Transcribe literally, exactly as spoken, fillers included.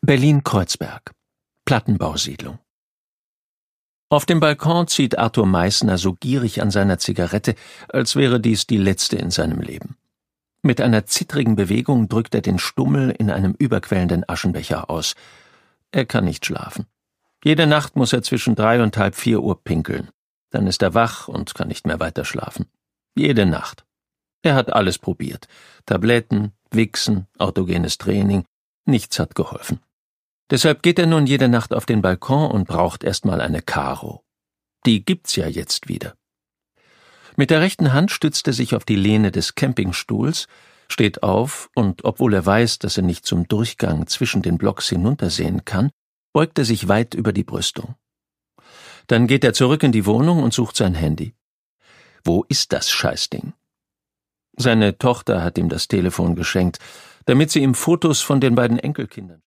Berlin-Kreuzberg, Plattenbausiedlung. Auf dem Balkon zieht Arthur Meissner so gierig an seiner Zigarette, als wäre dies die letzte in seinem Leben. Mit einer zittrigen Bewegung drückt er den Stummel in einem überquellenden Aschenbecher aus. Er kann nicht schlafen. Jede Nacht muss er zwischen drei und halb vier Uhr pinkeln. Dann ist er wach und kann nicht mehr weiter schlafen. Jede Nacht. Er hat alles probiert. Tabletten, Wichsen, autogenes Training. Nichts hat geholfen. Deshalb geht er nun jede Nacht auf den Balkon und braucht erstmal eine Karo. Die gibt's ja jetzt wieder. Mit der rechten Hand stützt er sich auf die Lehne des Campingstuhls, steht auf und, obwohl er weiß, dass er nicht zum Durchgang zwischen den Blocks hinuntersehen kann, beugt er sich weit über die Brüstung. Dann geht er zurück in die Wohnung und sucht sein Handy. Wo ist das Scheißding? Seine Tochter hat ihm das Telefon geschenkt, damit sie ihm Fotos von den beiden Enkelkindern